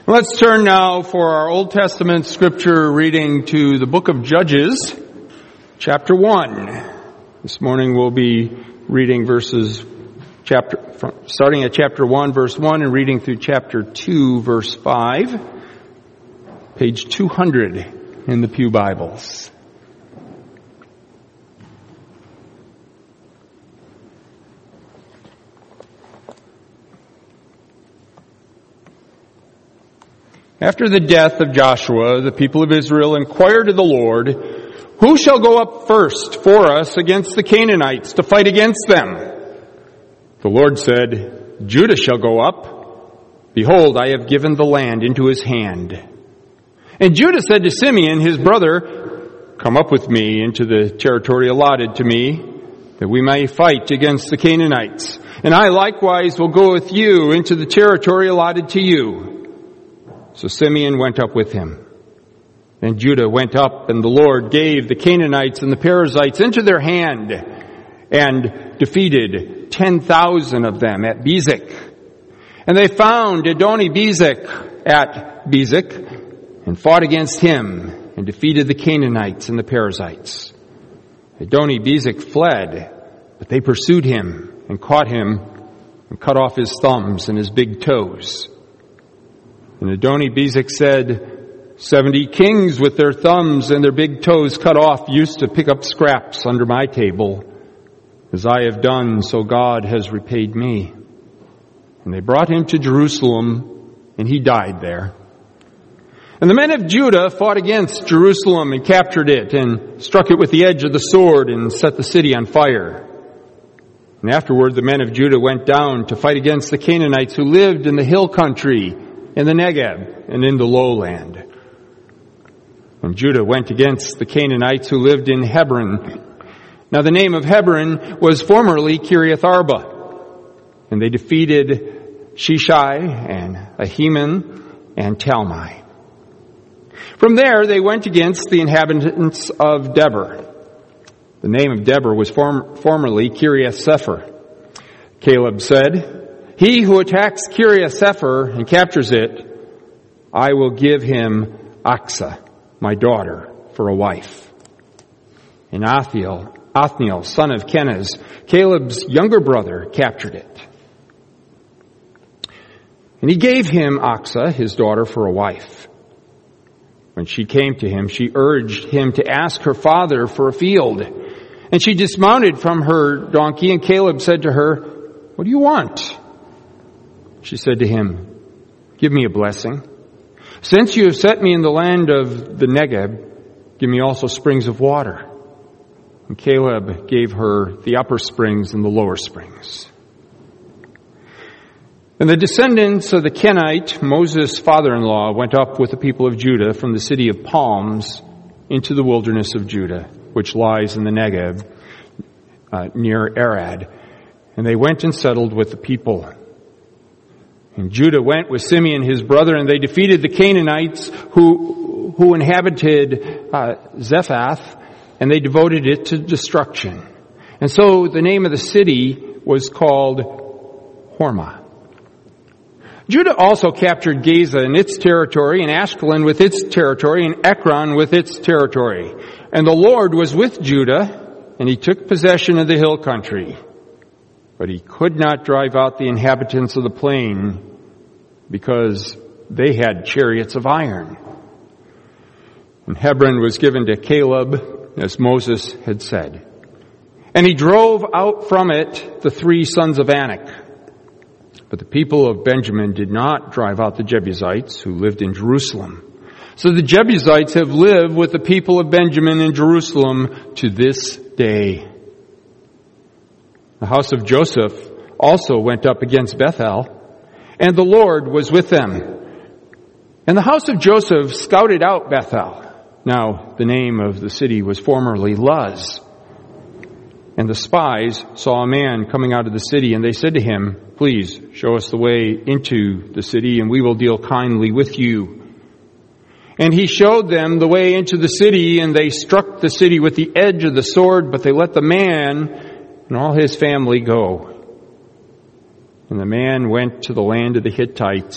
Let's turn now for our Old Testament scripture reading to the book of Judges, chapter 1. This morning we'll be reading starting at chapter 1, verse 1, and reading through chapter 2, verse 5, page 200 in the Pew Bibles. After the death of Joshua, the people of Israel inquired of the Lord, "Who shall go up first for us against the Canaanites to fight against them?" The Lord said, "Judah shall go up. Behold, I have given the land into his hand." And Judah said to Simeon, his brother, "Come up with me into the territory allotted to me, that we may fight against the Canaanites. And I likewise will go with you into the territory allotted to you." So Simeon went up with him. Then Judah went up, and the Lord gave the Canaanites and the Perizzites into their hand, and defeated 10,000 of them at Bezek. And they found Adoni-Bezek at Bezek, and fought against him, and defeated the Canaanites and the Perizzites. Adoni-Bezek fled, but they pursued him, and caught him, and cut off his thumbs and his big toes. And Adoni-Bezek said, 70 kings with their thumbs and their big toes cut off used to pick up scraps under my table. As I have done, so God has repaid me." And they brought him to Jerusalem, and he died there. And the men of Judah fought against Jerusalem and captured it, and struck it with the edge of the sword, and set the city on fire. And afterward the men of Judah went down to fight against the Canaanites who lived in the hill country, in the Negeb, and in the lowland. And Judah went against the Canaanites who lived in Hebron. Now the name of Hebron was formerly Kiriath Arba. And they defeated Sheshai and Ahiman and Talmai. From there they went against the inhabitants of Debir. The name of Debir was formerly Kiriath Sepher. Caleb said, "He who attacks Kiriath Sepher and captures it, I will give him Achsah, my daughter, for a wife." And Othniel, son of Kenaz, Caleb's younger brother, captured it. And he gave him Achsah, his daughter, for a wife. When she came to him, she urged him to ask her father for a field. And she dismounted from her donkey, and Caleb said to her, "What do you want?" She said to him, "Give me a blessing. Since you have set me in the land of the Negeb, give me also springs of water." And Caleb gave her the upper springs and the lower springs. And the descendants of the Kenite, Moses' father-in-law, went up with the people of Judah from the city of palms into the wilderness of Judah, which lies in the Negeb, near Arad. And they went and settled with the people. And Judah went with Simeon his brother, and they defeated the Canaanites who inhabited Zephath, and they devoted it to destruction. And so the name of the city was called Hormah. Judah also captured Gaza and its territory, and Ashkelon with its territory, and Ekron with its territory. And the Lord was with Judah, and he took possession of the hill country. But he could not drive out the inhabitants of the plain, because they had chariots of iron. And Hebron was given to Caleb, as Moses had said. And he drove out from it the 3 sons of Anak. But the people of Benjamin did not drive out the Jebusites who lived in Jerusalem. So the Jebusites have lived with the people of Benjamin in Jerusalem to this day. The house of Joseph also went up against Bethel, and the Lord was with them. And the house of Joseph scouted out Bethel. Now the name of the city was formerly Luz. And the spies saw a man coming out of the city, and they said to him, "Please show us the way into the city, and we will deal kindly with you." And he showed them the way into the city, and they struck the city with the edge of the sword, but they let the man and all his family go. And the man went to the land of the Hittites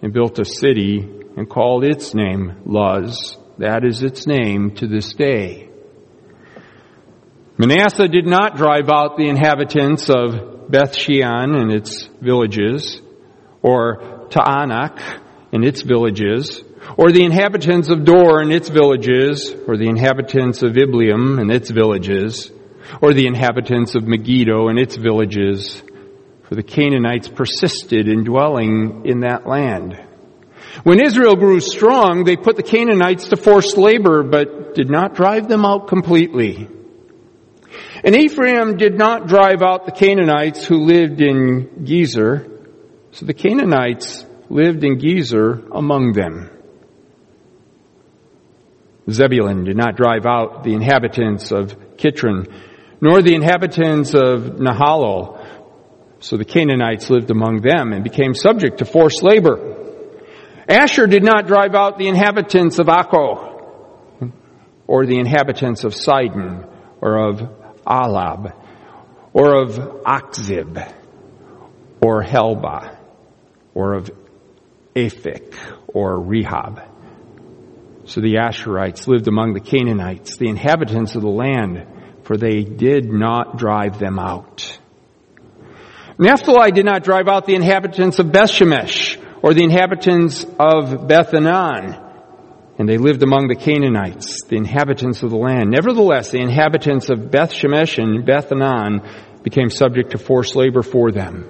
and built a city and called its name Luz. That is its name to this day. Manasseh did not drive out the inhabitants of Beth Shean and its villages, or Taanach and its villages, or the inhabitants of Dor and its villages, or the inhabitants of Ibleam and its villages, or the inhabitants of Megiddo and its villages, for the Canaanites persisted in dwelling in that land. When Israel grew strong, they put the Canaanites to forced labor, but did not drive them out completely. And Ephraim did not drive out the Canaanites who lived in Gezer, so the Canaanites lived in Gezer among them. Zebulun did not drive out the inhabitants of Kitron, nor the inhabitants of Nahalol, so the Canaanites lived among them and became subject to forced labor. Asher did not drive out the inhabitants of Akko, or the inhabitants of Sidon, or of Alab, or of Akzib, or Helba, or of Aphik, or Rehob. So the Asherites lived among the Canaanites, the inhabitants of the land, for they did not drive them out. Naphtali did not drive out the inhabitants of Bethshemesh, or the inhabitants of Beth-anan, and they lived among the Canaanites, the inhabitants of the land. Nevertheless, the inhabitants of Beth-shemesh and Beth-anan became subject to forced labor for them.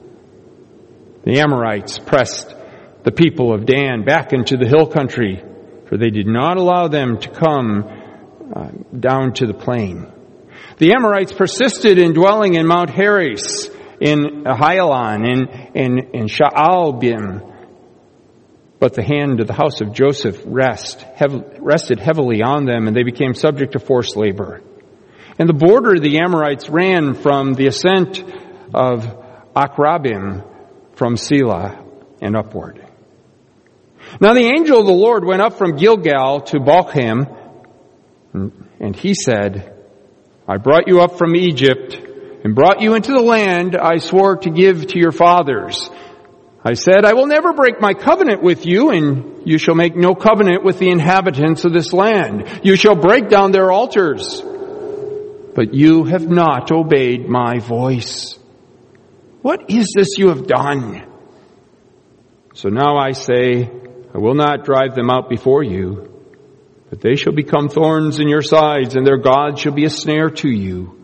The Amorites pressed the people of Dan back into the hill country, for they did not allow them to come down to the plain. The Amorites persisted in dwelling in Mount Heres, in Ahialon, in Sha'albim. But the hand of the house of Joseph rested heavily on them, and they became subject to forced labor. And the border of the Amorites ran from the ascent of Akrabim, from Selah, and upward. Now the angel of the Lord went up from Gilgal to Bochim, and he said, I brought you up from Egypt, and brought you into the land I swore to give to your fathers. I said, I will never break my covenant with you, and you shall make no covenant with the inhabitants of this land. You shall break down their altars. But you have not obeyed my voice. What is this you have done? So now I say, I will not drive them out before you, but they shall become thorns in your sides, and their God shall be a snare to you.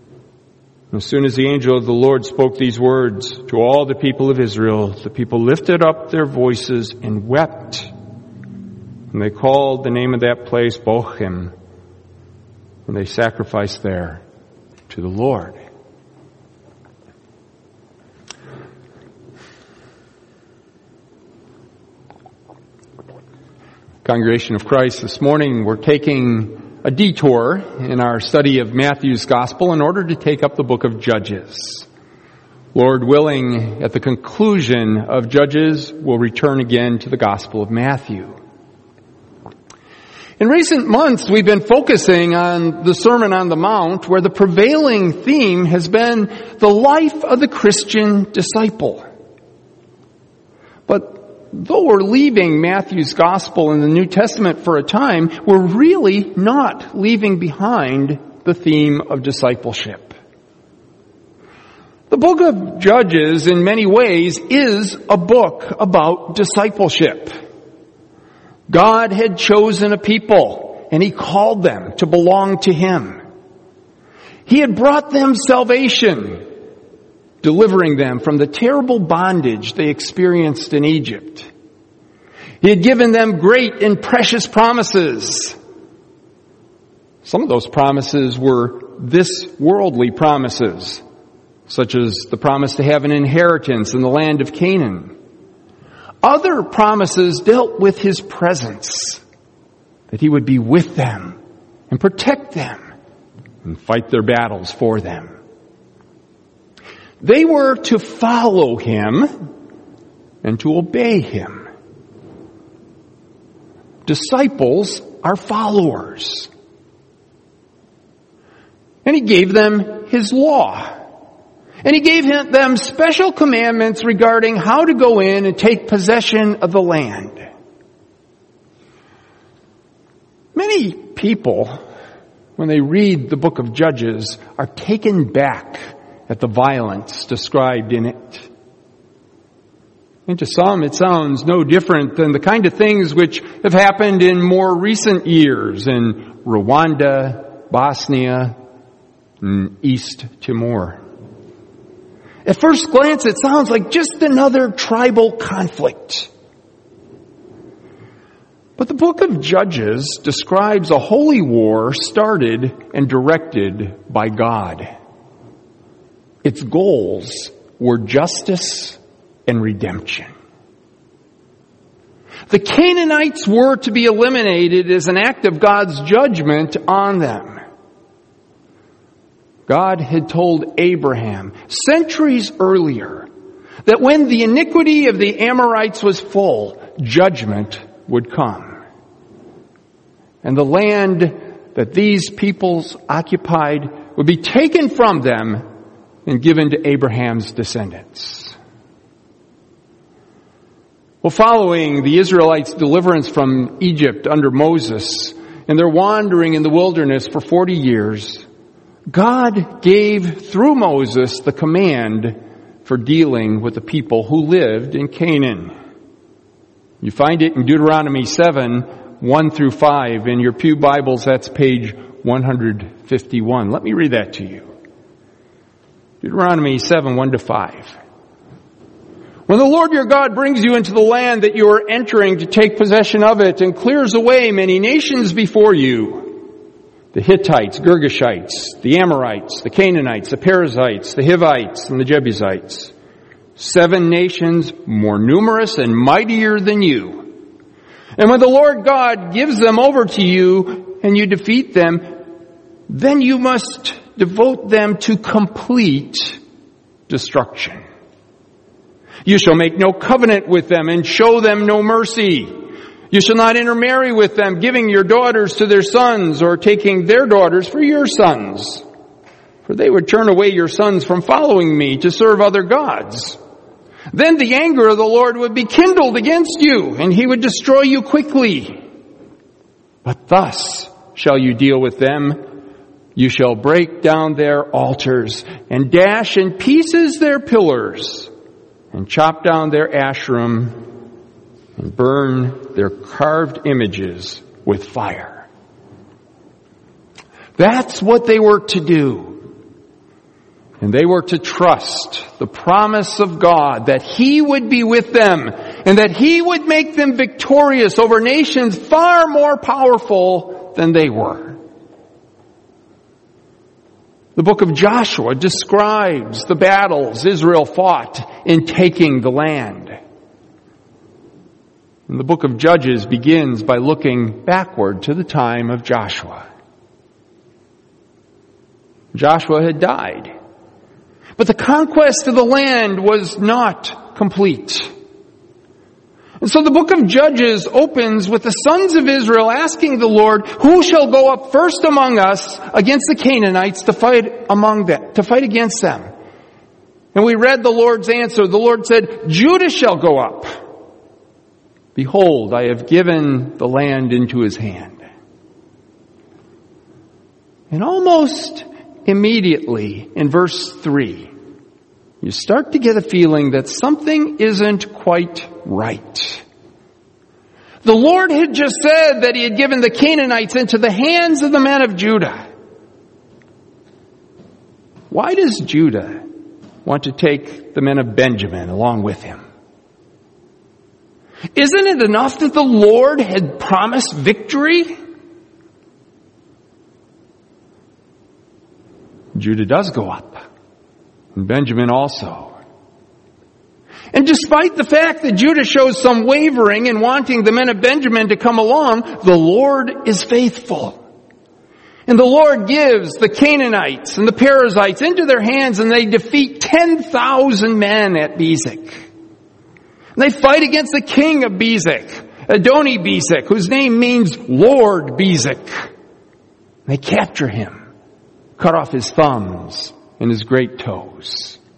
As soon as the angel of the Lord spoke these words to all the people of Israel, the people lifted up their voices and wept. And they called the name of that place Bochim, and they sacrificed there to the Lord. Congregation of Christ, this morning we're taking a detour in our study of Matthew's Gospel in order to take up the book of Judges. Lord willing, at the conclusion of Judges, we'll return again to the Gospel of Matthew. In recent months, we've been focusing on the Sermon on the Mount, where the prevailing theme has been the life of the Christian disciple. But though we're leaving Matthew's Gospel in the New Testament for a time, we're really not leaving behind the theme of discipleship. The book of Judges, in many ways, is a book about discipleship. God had chosen a people, and He called them to belong to Him. He had brought them salvation, delivering them from the terrible bondage they experienced in Egypt. He had given them great and precious promises. Some of those promises were this worldly promises, such as the promise to have an inheritance in the land of Canaan. Other promises dealt with His presence, that He would be with them and protect them and fight their battles for them. They were to follow Him and to obey Him. Disciples are followers. And He gave them His law. And he gave them special commandments regarding how to go in and take possession of the land. Many people, when they read the book of Judges, are taken back at the violence described in it. And to some, it sounds no different than the kind of things which have happened in more recent years in Rwanda, Bosnia, and East Timor. At first glance, it sounds like just another tribal conflict. But the book of Judges describes a holy war started and directed by God. Its goals were justice and redemption. The Canaanites were to be eliminated as an act of God's judgment on them. God had told Abraham centuries earlier that when the iniquity of the Amorites was full, judgment would come. And the land that these peoples occupied would be taken from them and given to Abraham's descendants. Well, following the Israelites' deliverance from Egypt under Moses and their wandering in the wilderness for 40 years, God gave through Moses the command for dealing with the people who lived in Canaan. You find it in Deuteronomy 7, 1 through 5. In your pew Bibles, that's page 151. Let me read that to you. Deuteronomy 7, 1 to 5. When the Lord your God brings you into the land that you are entering to take possession of it and clears away many nations before you, the Hittites, Girgashites, the Amorites, the Canaanites, the Perizzites, the Hivites, and the Jebusites, 7 nations more numerous and mightier than you. And when the Lord God gives them over to you and you defeat them, then you must devote them to complete destruction. You shall make no covenant with them and show them no mercy. You shall not intermarry with them, giving your daughters to their sons or taking their daughters for your sons. For they would turn away your sons from following me to serve other gods. Then the anger of the Lord would be kindled against you, and he would destroy you quickly. But thus shall you deal with them. You shall break down their altars and dash in pieces their pillars and chop down their Asherim and burn their carved images with fire. That's what they were to do. And they were to trust the promise of God that he would be with them and that he would make them victorious over nations far more powerful than they were. The book of Joshua describes the battles Israel fought in taking the land. And the book of Judges begins by looking backward to the time of Joshua. Joshua had died, but the conquest of the land was not complete. And so the book of Judges opens with the sons of Israel asking the Lord, who shall go up first among us against the Canaanites to fight against them? And we read the Lord's answer. The Lord said, Judah shall go up. Behold, I have given the land into his hand. And almost immediately in verse 3, you start to get a feeling that something isn't quite right. The Lord had just said that he had given the Canaanites into the hands of the men of Judah. Why does Judah want to take the men of Benjamin along with him? Isn't it enough that the Lord had promised victory? Judah does go up, and Benjamin also. And despite the fact that Judah shows some wavering in wanting the men of Benjamin to come along, the Lord is faithful. And the Lord gives the Canaanites and the Perizzites into their hands, and they defeat 10,000 men at Bezek. And they fight against the king of Bezek, Adoni-Bezek, whose name means Lord Bezek. They capture him, cut off his thumbs and his great toes.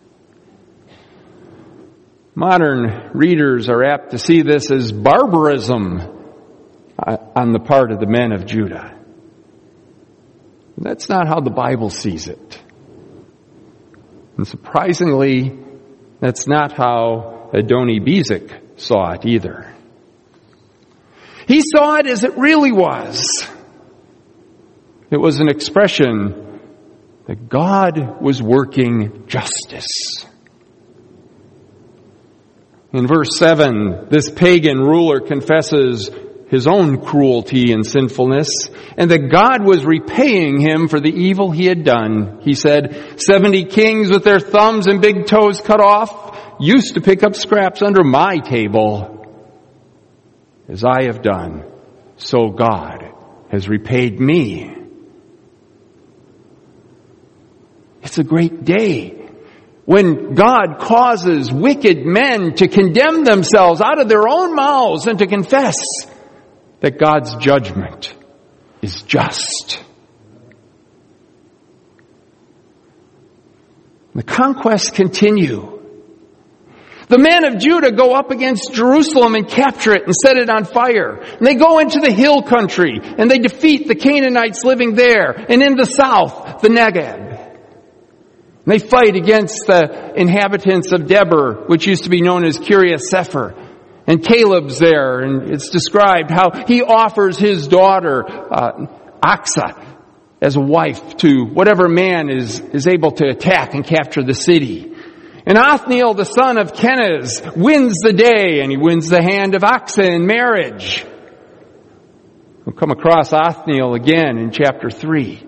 Modern readers are apt to see this as barbarism on the part of the men of Judah. That's not how the Bible sees it. And surprisingly, that's not how Adoni-Bezek saw it either. He saw it as it really was. It was an expression that God was working justice. In verse 7, this pagan ruler confesses his own cruelty and sinfulness, and that God was repaying him for the evil he had done. He said, 70 kings with their thumbs and big toes cut off used to pick up scraps under my table. As I have done, so God has repaid me. It's a great day when God causes wicked men to condemn themselves out of their own mouths and to confess that God's judgment is just. The conquests continue. The men of Judah go up against Jerusalem and capture it and set it on fire. And they go into the hill country and they defeat the Canaanites living there. And in the south, the Negev. And they fight against the inhabitants of Debir, which used to be known as Kiriath Sefer. And Caleb's there, and it's described how he offers his daughter, Aksa, as a wife to whatever man is able to attack and capture the city. And Othniel, the son of Kenaz, wins the day, and he wins the hand of Aksa in marriage. We'll come across Othniel again in chapter 3.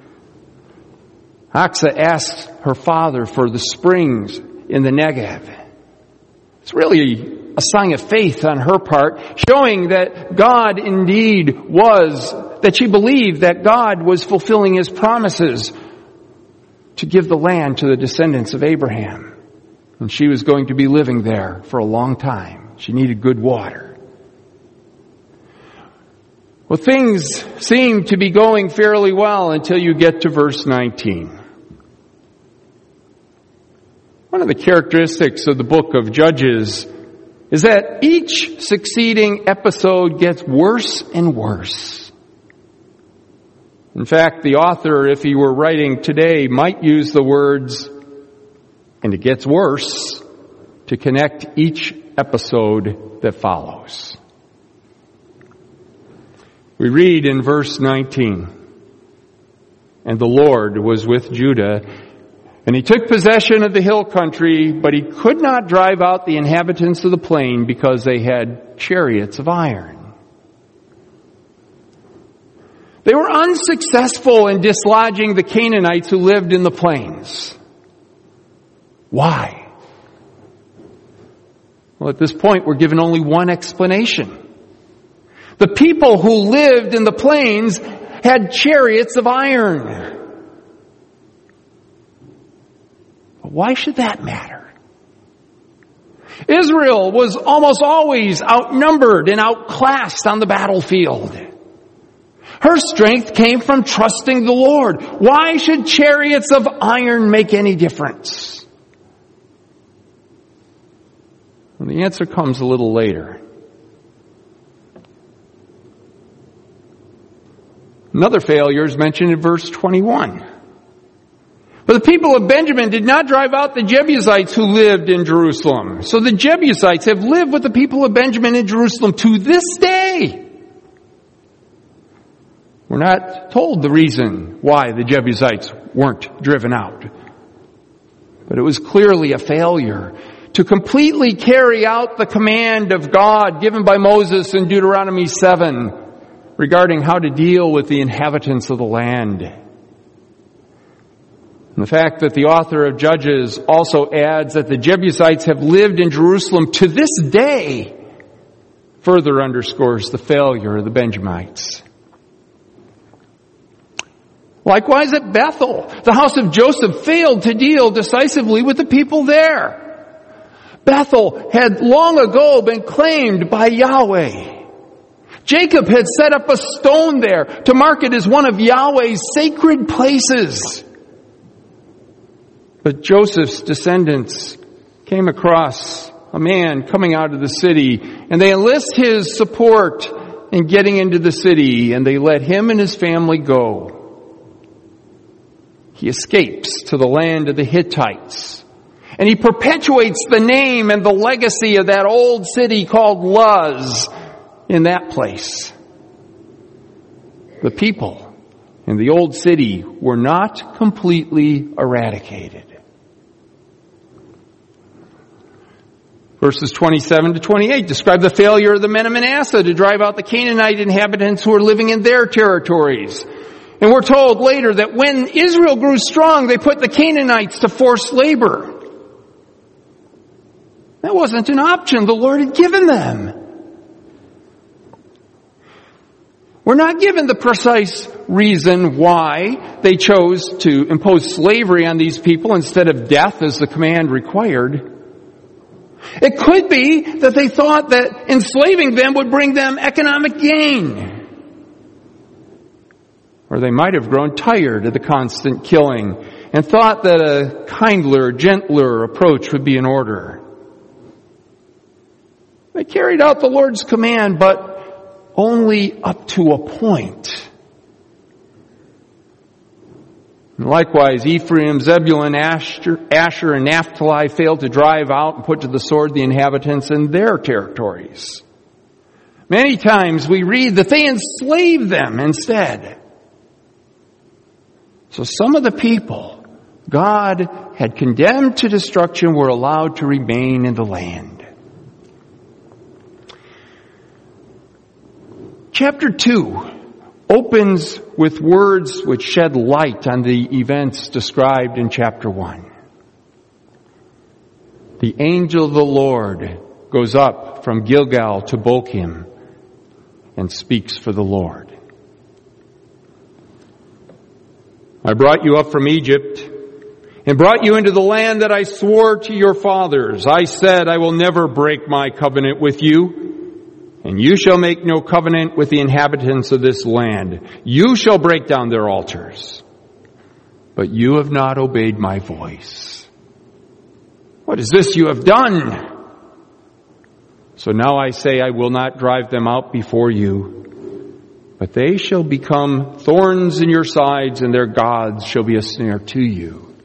Aksa asks her father for the springs in the Negev. It's really a sign of faith on her part, showing that God indeed that she believed that God was fulfilling His promises to give the land to the descendants of Abraham. And she was going to be living there for a long time. She needed good water. Well, things seem to be going fairly well until you get to verse 19. One of the characteristics of the book of Judges is that each succeeding episode gets worse and worse. In fact, the author, if he were writing today, might use the words, and it gets worse, to connect each episode that follows. We read in verse 19, and the Lord was with Judah, and he took possession of the hill country, but he could not drive out the inhabitants of the plain because they had chariots of iron. They were unsuccessful in dislodging the Canaanites who lived in the plains. Why? Well, at this point, we're given only one explanation. The people who lived in the plains had chariots of iron. But why should that matter? Israel was almost always outnumbered and outclassed on the battlefield. Her strength came from trusting the Lord. Why should chariots of iron make any difference? Well, the answer comes a little later. Another failure is mentioned in verse 21. But the people of Benjamin did not drive out the Jebusites who lived in Jerusalem. So the Jebusites have lived with the people of Benjamin in Jerusalem to this day. We're not told the reason why the Jebusites weren't driven out. But it was clearly a failure to completely carry out the command of God given by Moses in Deuteronomy 7 regarding how to deal with the inhabitants of the land. And the fact that the author of Judges also adds that the Jebusites have lived in Jerusalem to this day further underscores the failure of the Benjamites. Likewise at Bethel, the house of Joseph failed to deal decisively with the people there. Bethel had long ago been claimed by Yahweh. Jacob had set up a stone there to mark it as one of Yahweh's sacred places. But Joseph's descendants came across a man coming out of the city, and they enlist his support in getting into the city, and they let him and his family go. He escapes to the land of the Hittites, and he perpetuates the name and the legacy of that old city called Luz in that place. The people in the old city were not completely eradicated. Verses 27 to 28 describe the failure of the men of Manasseh to drive out the Canaanite inhabitants who were living in their territories. And we're told later that when Israel grew strong, they put the Canaanites to forced labor. That wasn't an option the Lord had given them. We're not given the precise reason why they chose to impose slavery on these people instead of death as the command required. It could be that they thought that enslaving them would bring them economic gain. Or they might have grown tired of the constant killing and thought that a kinder, gentler approach would be in order. They carried out the Lord's command, but only up to a point. And likewise, Ephraim, Zebulun, Asher, and Naphtali failed to drive out and put to the sword the inhabitants in their territories. Many times we read that they enslaved them instead. So some of the people God had condemned to destruction were allowed to remain in the land. Chapter 2 opens with words which shed light on the events described in chapter 1. The angel of the Lord goes up from Gilgal to Bochim and speaks for the Lord. I brought you up from Egypt and brought you into the land that I swore to your fathers. I said, I will never break my covenant with you. And you shall make no covenant with the inhabitants of this land. You shall break down their altars. But you have not obeyed my voice. What is this you have done? So now I say I will not drive them out before you. But they shall become thorns in your sides, and their gods shall be a snare to you.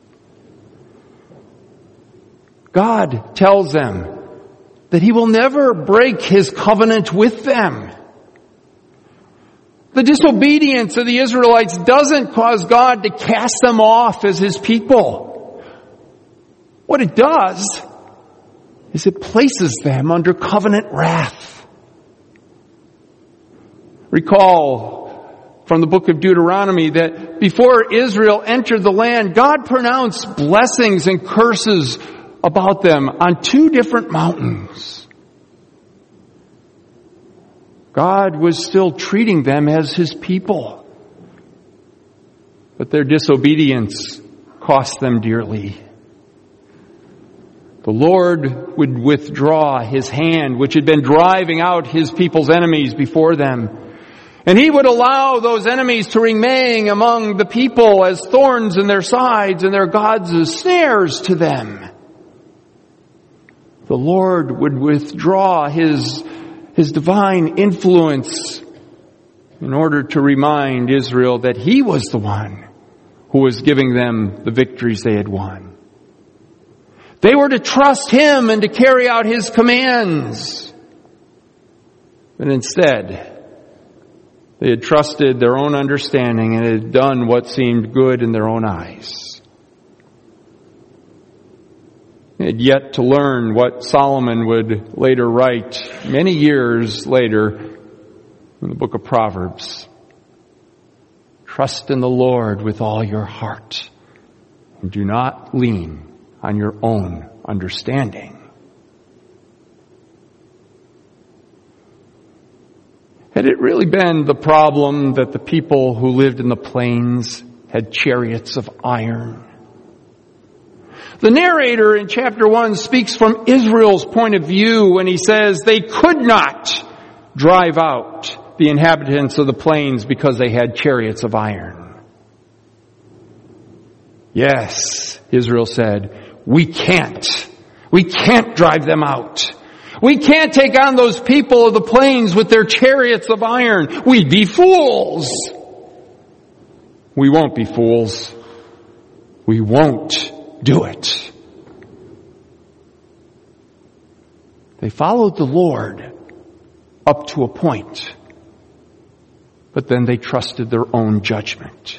God tells them that He will never break His covenant with them. The disobedience of the Israelites doesn't cause God to cast them off as His people. What it does is it places them under covenant wrath. Recall from the book of Deuteronomy that before Israel entered the land, God pronounced blessings and curses about them on 2 different mountains. God was still treating them as His people, but their disobedience cost them dearly. The Lord would withdraw His hand, which had been driving out His people's enemies before them, and He would allow those enemies to remain among the people as thorns in their sides and their gods as snares to them. The Lord would withdraw His divine influence in order to remind Israel that He was the one who was giving them the victories they had won. They were to trust Him and to carry out His commands. But instead, they had trusted their own understanding and had done what seemed good in their own eyes. They had yet to learn what Solomon would later write many years later in the book of Proverbs. Trust in the Lord with all your heart and do not lean on your own understanding. Had it really been the problem that the people who lived in the plains had chariots of iron? The narrator in chapter 1 speaks from Israel's point of view when he says they could not drive out the inhabitants of the plains because they had chariots of iron. Yes, Israel said, we can't We can't drive them out. We can't take on those people of the plains with their chariots of iron. We'd be fools. We won't be fools. We won't do it. They followed the Lord up to a point, but then they trusted their own judgment.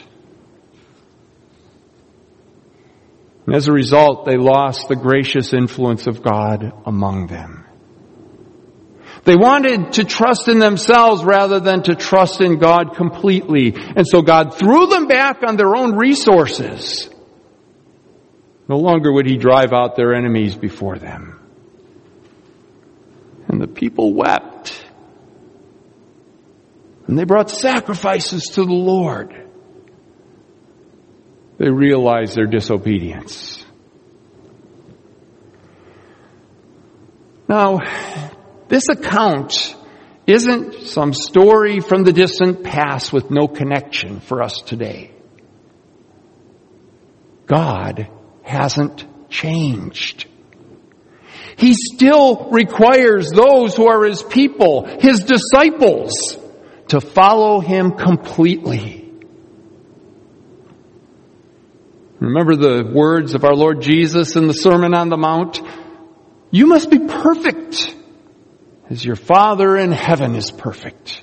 And as a result, they lost the gracious influence of God among them. They wanted to trust in themselves rather than to trust in God completely. And so God threw them back on their own resources. No longer would He drive out their enemies before them. And the people wept. And they brought sacrifices to the Lord. They realized their disobedience. Now, this account isn't some story from the distant past with no connection for us today. God hasn't changed. He still requires those who are His people, His disciples, to follow Him completely. Remember the words of our Lord Jesus in the Sermon on the Mount? You must be perfect as your Father in heaven is perfect.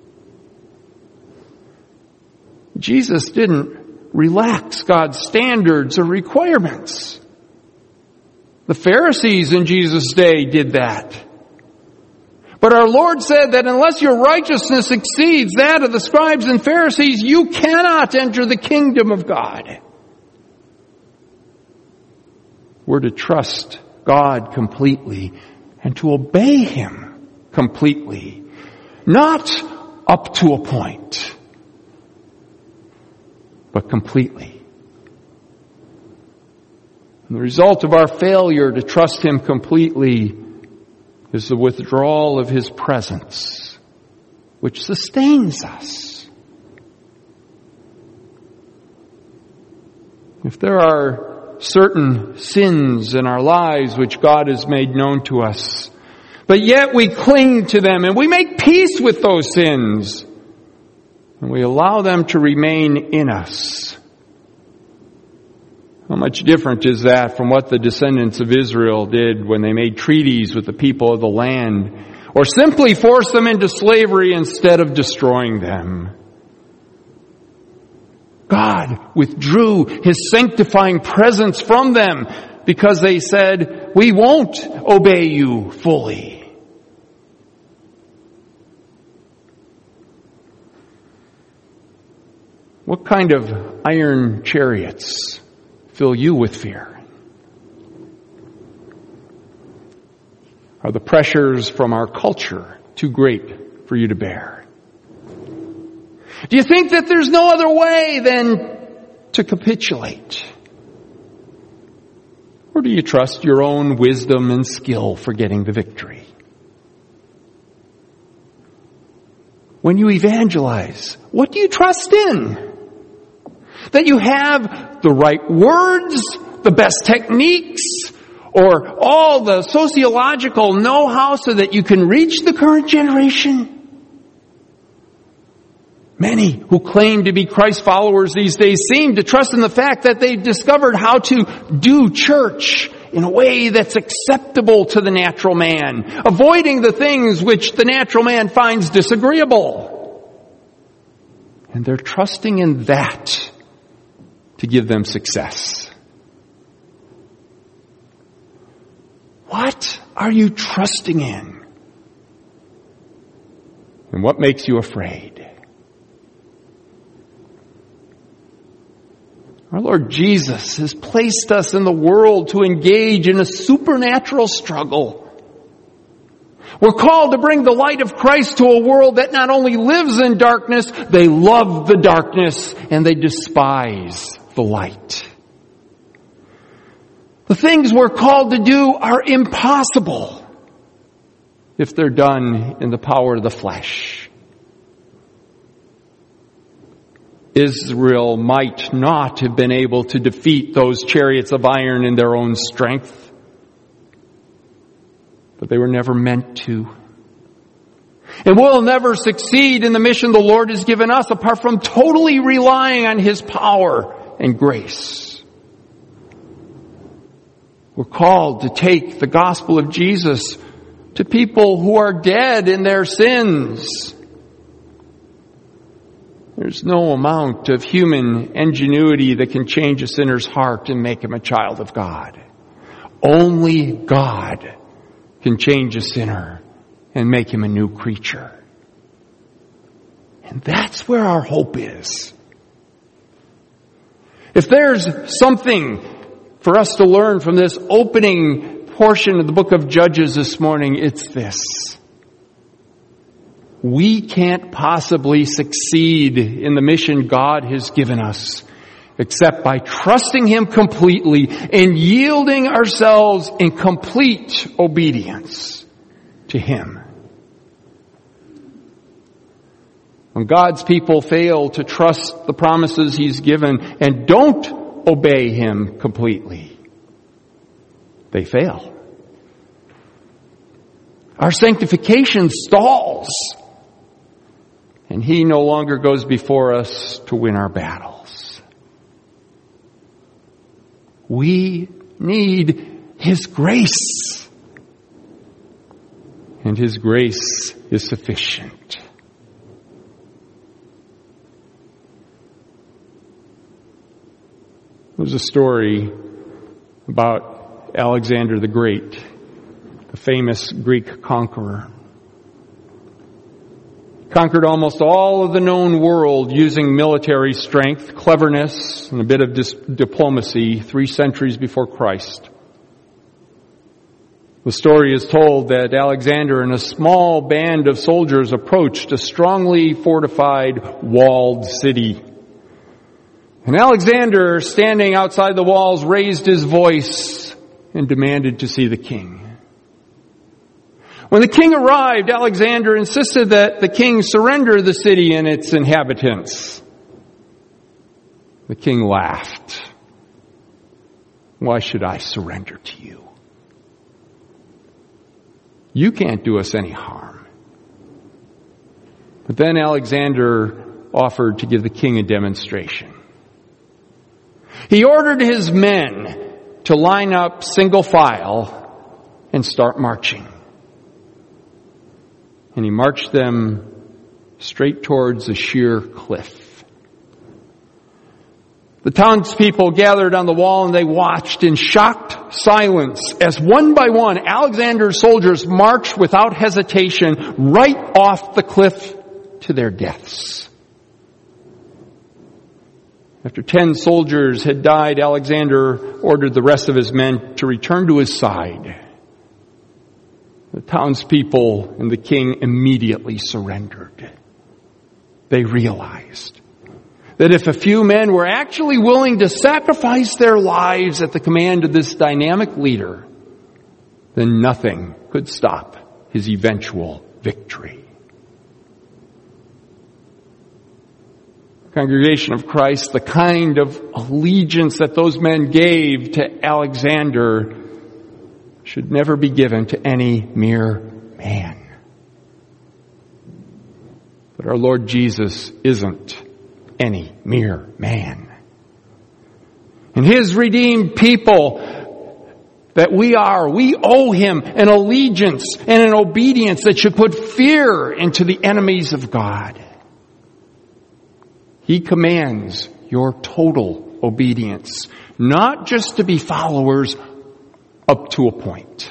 Jesus didn't relax God's standards or requirements. The Pharisees in Jesus' day did that. But our Lord said that unless your righteousness exceeds that of the scribes and Pharisees, you cannot enter the kingdom of God. We're to trust God completely and to obey Him completely. Not up to a point, but completely. And the result of our failure to trust Him completely is the withdrawal of His presence, which sustains us. If there are certain sins in our lives which God has made known to us, but yet we cling to them and we make peace with those sins and we allow them to remain in us, how much different is that from what the descendants of Israel did when they made treaties with the people of the land, or simply forced them into slavery instead of destroying them? God withdrew His sanctifying presence from them because they said, we won't obey you fully. What kind of iron chariots fill you with fear? Are the pressures from our culture too great for you to bear? Do you think that there's no other way than to capitulate? Or do you trust your own wisdom and skill for getting the victory? When you evangelize, what do you trust in? That you have the right words, the best techniques, or all the sociological know-how so that you can reach the current generation? Many who claim to be Christ followers these days seem to trust in the fact that they've discovered how to do church in a way that's acceptable to the natural man, avoiding the things which the natural man finds disagreeable. And they're trusting in that to give them success. What are you trusting in? And what makes you afraid? Our Lord Jesus has placed us in the world to engage in a supernatural struggle. We're called to bring the light of Christ to a world that not only lives in darkness, they love the darkness and they despise the light. The things we're called to do are impossible if they're done in the power of the flesh. Israel might not have been able to defeat those chariots of iron in their own strength. but they were never meant to. And we'll never succeed in the mission the Lord has given us apart from totally relying on His power and grace. We're called to take the gospel of Jesus to people who are dead in their sins. There's no amount of human ingenuity that can change a sinner's heart and make him a child of God. Only God can change a sinner and make him a new creature. And that's where our hope is. If there's something for us to learn from this opening portion of the book of Judges this morning, it's this. We can't possibly succeed in the mission God has given us except by trusting Him completely and yielding ourselves in complete obedience to Him. When God's people fail to trust the promises He's given and don't obey Him completely, they fail. Our sanctification stalls, and He no longer goes before us to win our battles. We need His grace, and His grace is sufficient. There's a story about Alexander the Great, the famous Greek conqueror. He conquered almost all of the known world using military strength, cleverness, and a bit of diplomacy 3 centuries before Christ. The story is told that Alexander and a small band of soldiers approached a strongly fortified, walled city. And Alexander, standing outside the walls, raised his voice and demanded to see the king. When the king arrived, Alexander insisted that the king surrender the city and its inhabitants. The king laughed. Why should I surrender to you? You can't do us any harm. But then Alexander offered to give the king a demonstration. He ordered his men to line up single file and start marching. And he marched them straight towards a sheer cliff. The townspeople gathered on the wall and they watched in shocked silence as one by one Alexander's soldiers marched without hesitation right off the cliff to their deaths. After 10 soldiers had died, Alexander ordered the rest of his men to return to his side. The townspeople and the king immediately surrendered. They realized that if a few men were actually willing to sacrifice their lives at the command of this dynamic leader, then nothing could stop his eventual victory. Congregation of Christ, the kind of allegiance that those men gave to Alexander should never be given to any mere man. But our Lord Jesus isn't any mere man. And His redeemed people that we owe Him an allegiance and an obedience that should put fear into the enemies of God. He commands your total obedience, not just to be followers up to a point.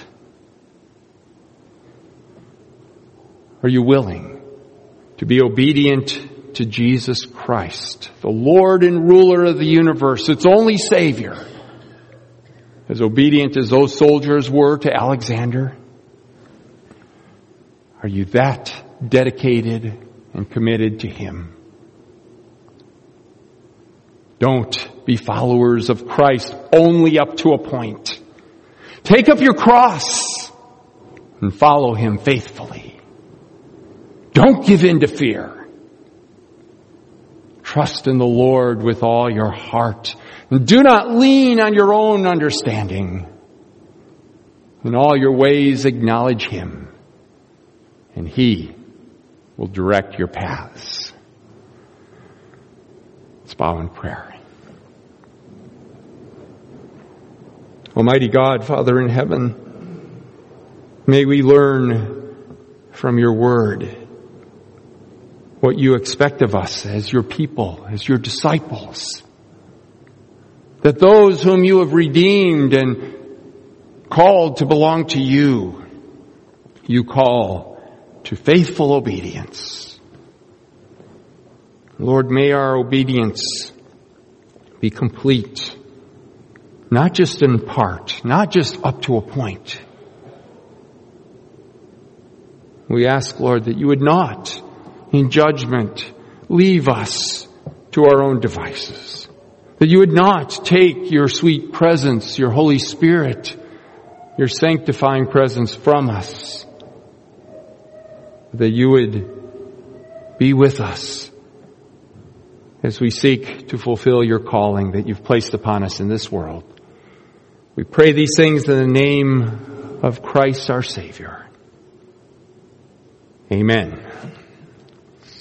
Are you willing to be obedient to Jesus Christ, the Lord and ruler of the universe, its only Savior, as obedient as those soldiers were to Alexander? Are you that dedicated and committed to Him? Don't be followers of Christ only up to a point. Take up your cross and follow Him faithfully. Don't give in to fear. Trust in the Lord with all your heart. And do not lean on your own understanding. In all your ways acknowledge Him, and He will direct your paths. Let's bow in prayer. Almighty God, Father in heaven, may we learn from your word what you expect of us as your people, as your disciples. That those whom you have redeemed and called to belong to you, you call to faithful obedience. Lord, may our obedience be complete. Not just in part, not just up to a point. We ask, Lord, that you would not, in judgment, leave us to our own devices. That you would not take your sweet presence, your Holy Spirit, your sanctifying presence from us. That you would be with us as we seek to fulfill your calling that you've placed upon us in this world. We pray these things in the name of Christ our Savior. Amen.